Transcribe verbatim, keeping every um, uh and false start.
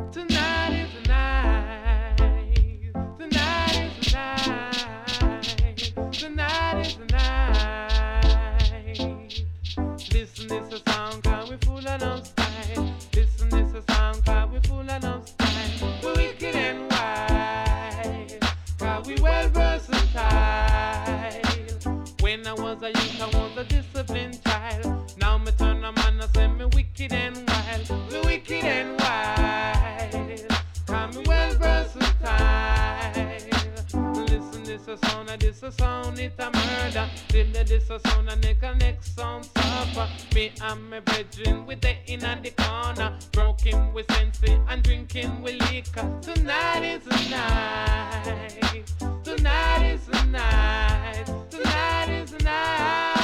Tonight is the night. Tonight is the night. Tonight is the night. Listen, this a song cause we full of love style. Listen, this a song cause we full of love style. We wicked and wild, cause we well versatile. When I was a youth, I was a disciplined child. Now me turn a man and say me wicked and wild. Me wicked and wild, cause me well versatile. Listen, this a sound, and this a sound, it a murder. Till the this a sound, and make a next sound suffer. Me and my brethren, we dey in a the corner, broken with sense and drinking with liquor. Tonight is the night. Tonight is the night. Tonight is the night.